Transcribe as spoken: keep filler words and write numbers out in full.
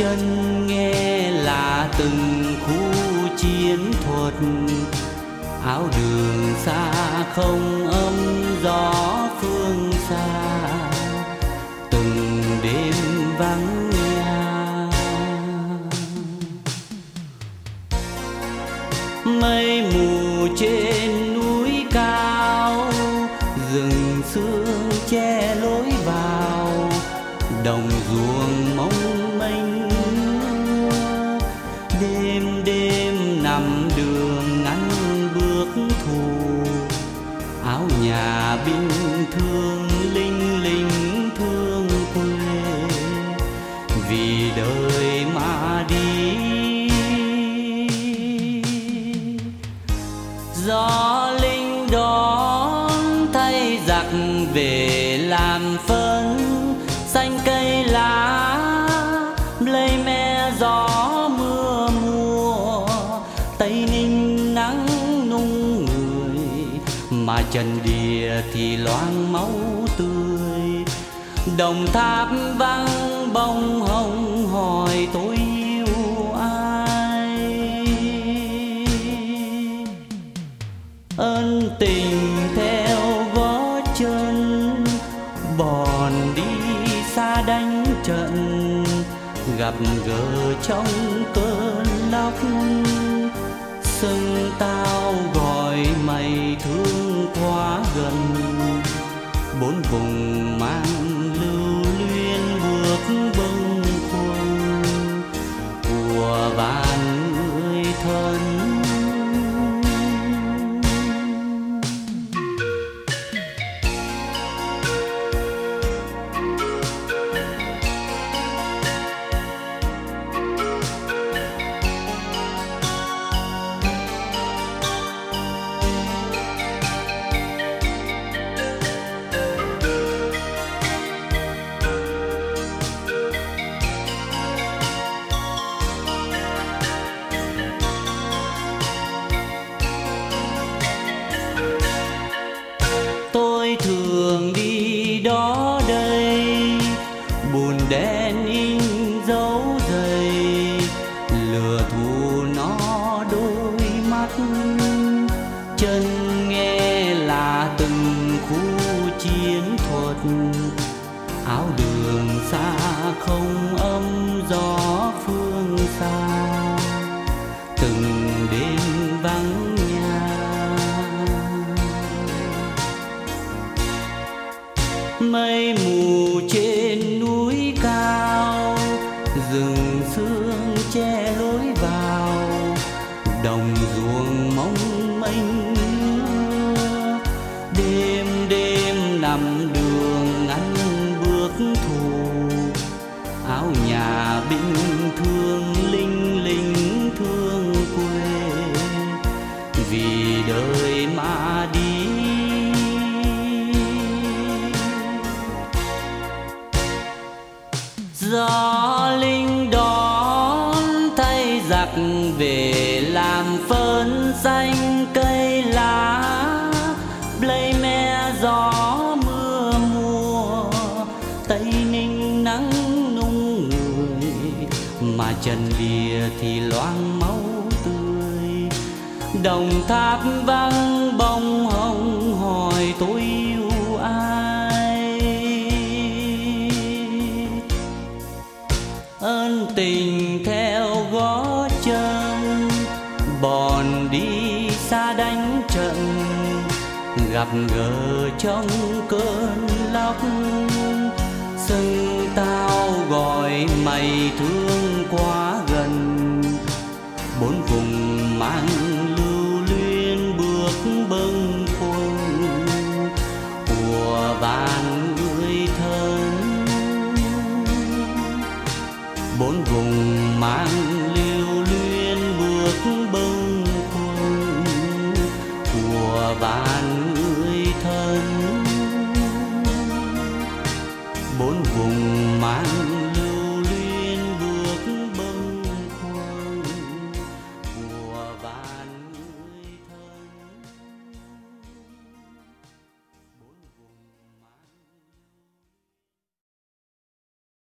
chân nghe là từng khu chiến thuật, áo đường xa không ấm gió phương xa, từng đêm vắng nhà. Mây mù trên núi cao, rừng sương che lối vào, đồng ruộng mong manh. Đêm đêm nằm đường ngắn bước thù, áo nhà binh thương linh linh thương quê, vì đời mà đi. Gió linh đón thay giặc về làm phấn, xanh cây lá lây me gió mưa mùa. Tây Ninh nắng nung người, mà Trần Địa thì loang máu tươi. Đồng Tháp vắng bông hồng hỏi tôi yêu ai. Ân tình theo gót chân, bòn đi xa đánh trận, gặp gỡ trong cơn lốc. Sưng tao gọi mày thương quá gần, bốn vùng mang lưu luyến bước bâng khuâng của vạn người thân. Tôi thường đi đó đây, bùn đen in dấu dày, lửa thù nó đôi mắt. Chân nghe là từng khu chiến thuật, áo đường xa không ấm gió phương xa, từng đêm vắng nhà. Mây mù trên núi cao, rừng sương che lối vào, đồng ruộng mong manh. Đêm đêm nằm đường ngắn bước thù, áo nhà binh thương linh linh thương quê, vì đời mà đi. Gió linh đón thay giặc về làm phấn, xanh cây lá lây me gió mưa mùa. Tây Ninh nắng nung người, mà Trần Địa thì loang máu tươi. Đồng Tháp vắng bông hồng hỏi tôi yêu ai. Ân tình theo gót chân, bòn đi xa đánh trận, gặp gỡ trong cơn lốc. Sưng tao gọi mày thương quá gần, bốn vùng mang lưu luyến bước bâng khuâng của vạn người thân. Bốn vùng mang lưu